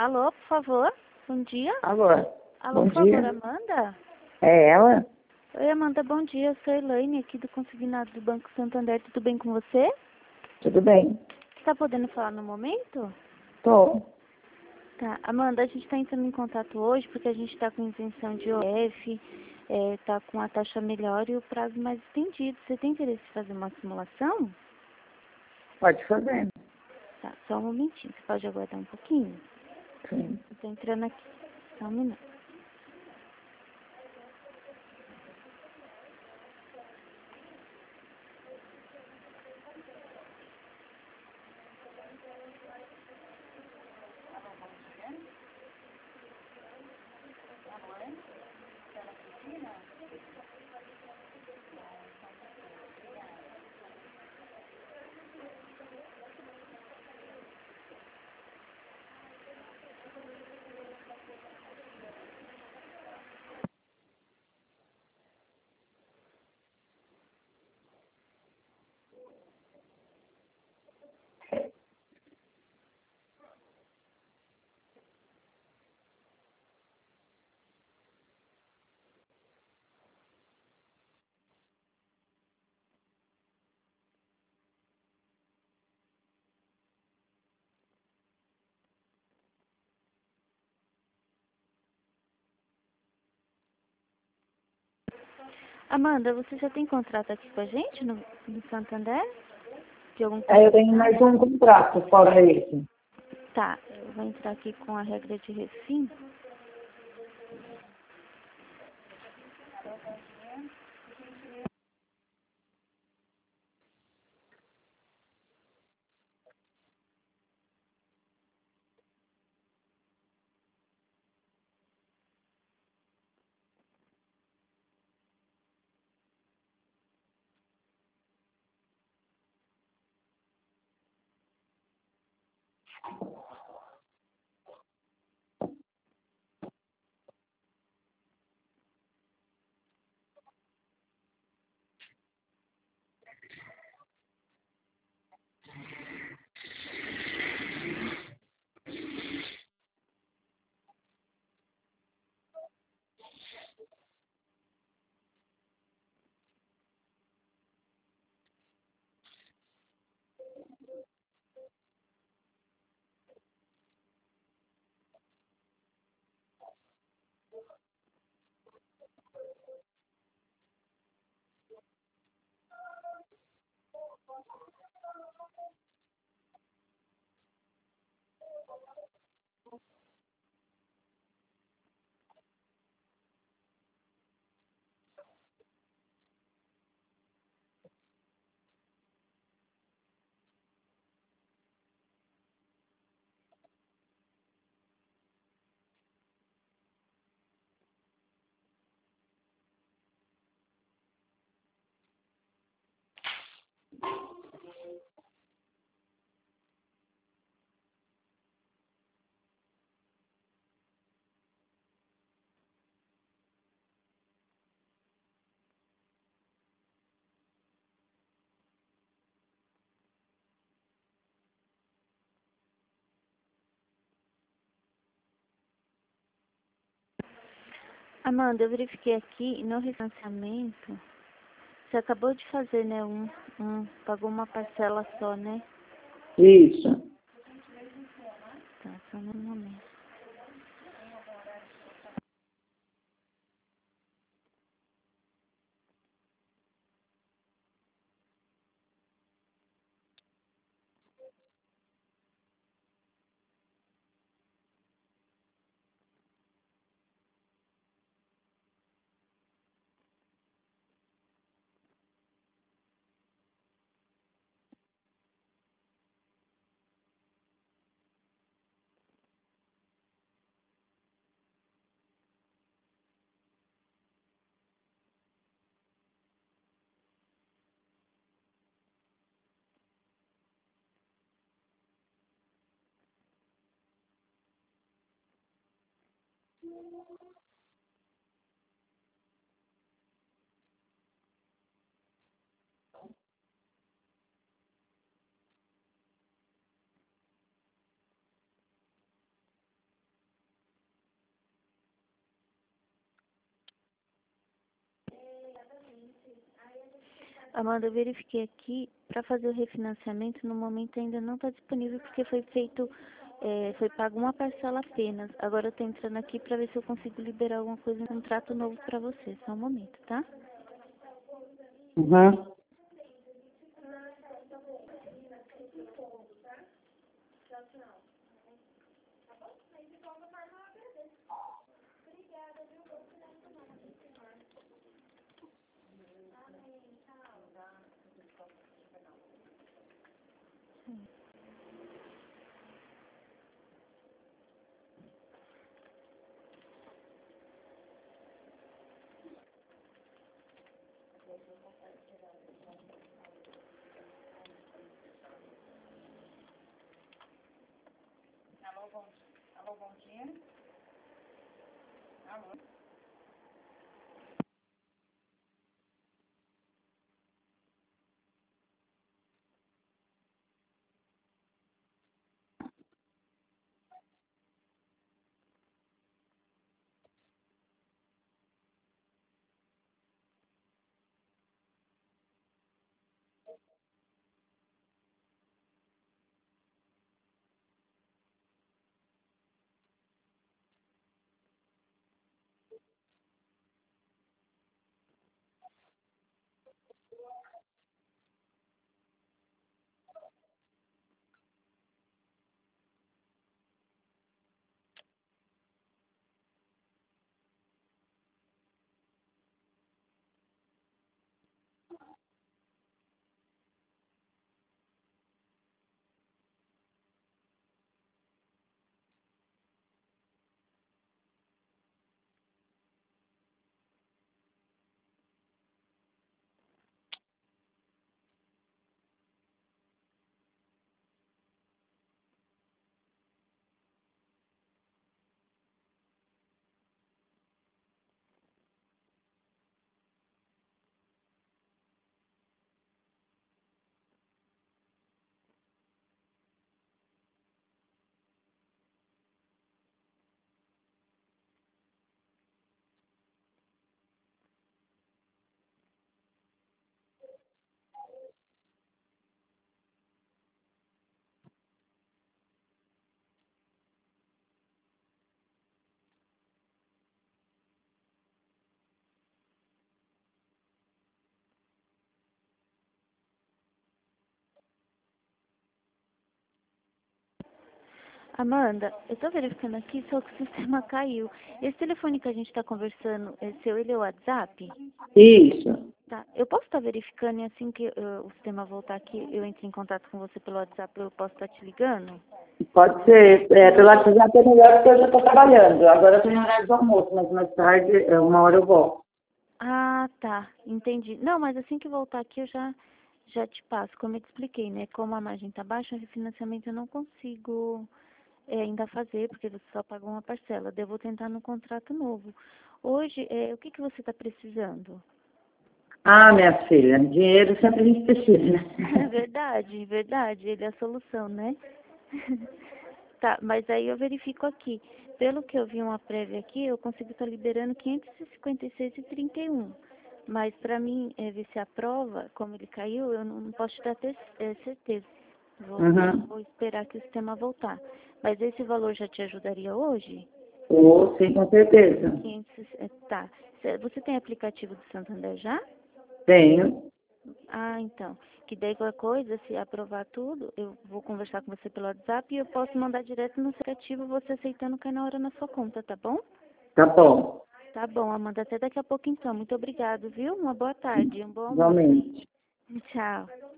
Alô, por favor? Bom dia. Alô, Alô, bom por favor, dia. Amanda? É ela? Oi, Amanda, bom dia. Eu sou a Elaine, aqui do Consignado do Banco Santander. Tudo bem com você? Tudo bem? Está podendo falar no momento? Tô. Tá. Amanda, a gente está entrando em contato hoje porque a gente está com isenção de OF, está com a taxa melhor e o prazo mais estendido. Você tem interesse em fazer uma simulação? Pode fazer. Tá, só um momentinho. Você pode aguardar um pouquinho? Sim. Eu tô entrando aqui. Só um minuto. Amanda, você já tem contrato aqui com a gente no Santander? De algum Eu tenho mais um contrato fora esse. Tá, eu vou entrar aqui com a regra de refim. Amanda, eu verifiquei aqui no refinanciamento. Você acabou de fazer, né? Pagou uma parcela só, né? Isso. Tá, só no momento. Amanda, eu verifiquei aqui, para fazer o refinanciamento, no momento ainda não está disponível, porque foi feito, foi pago uma parcela apenas. Agora eu estou entrando aqui para ver se eu consigo liberar alguma coisa, um contrato novo para você. Só um momento, tá? Uhum. Alô, bom dia. Alô. Amanda, eu estou verificando aqui, só que o sistema caiu. Esse telefone que a gente está conversando, é seu, ele é o WhatsApp? Isso. Tá. Eu posso estar verificando e assim que o sistema voltar aqui, eu entro em contato com você pelo WhatsApp, eu posso estar te ligando? Pode ser. Pelo WhatsApp é melhor porque eu já estou trabalhando. Agora eu tenho horário do almoço, mas mais tarde, uma hora eu volto. Ah, tá. Entendi. Não, mas assim que voltar aqui eu já te passo. Como eu te expliquei, né? Como a margem está baixa, o refinanciamento eu não consigo ainda fazer, porque você só pagou uma parcela. Daí eu vou tentar no contrato novo. Hoje, o que que você está precisando? Ah, minha filha, dinheiro sempre a gente precisa. É verdade, verdade. Ele é a solução, né? Tá, mas aí eu verifico aqui. Pelo que eu vi uma prévia aqui, eu consigo estar liberando 556,31. Mas para mim ver se aprova, como ele caiu, eu não posso te dar certeza. Uhum. Vou esperar que o sistema voltar. Mas esse valor já te ajudaria hoje? Oh, sim, com certeza. 500, tá. Você tem aplicativo do Santander já? Tenho. Ah, então. Que daí qualquer coisa, se aprovar tudo, eu vou conversar com você pelo WhatsApp e eu posso mandar direto no aplicativo, você aceitando cai na hora na sua conta, tá bom? Tá bom. Tá bom, Amanda. Até daqui a pouco então. Muito obrigado, viu? Uma boa tarde, um bom almoço aí. Igualmente. Tchau.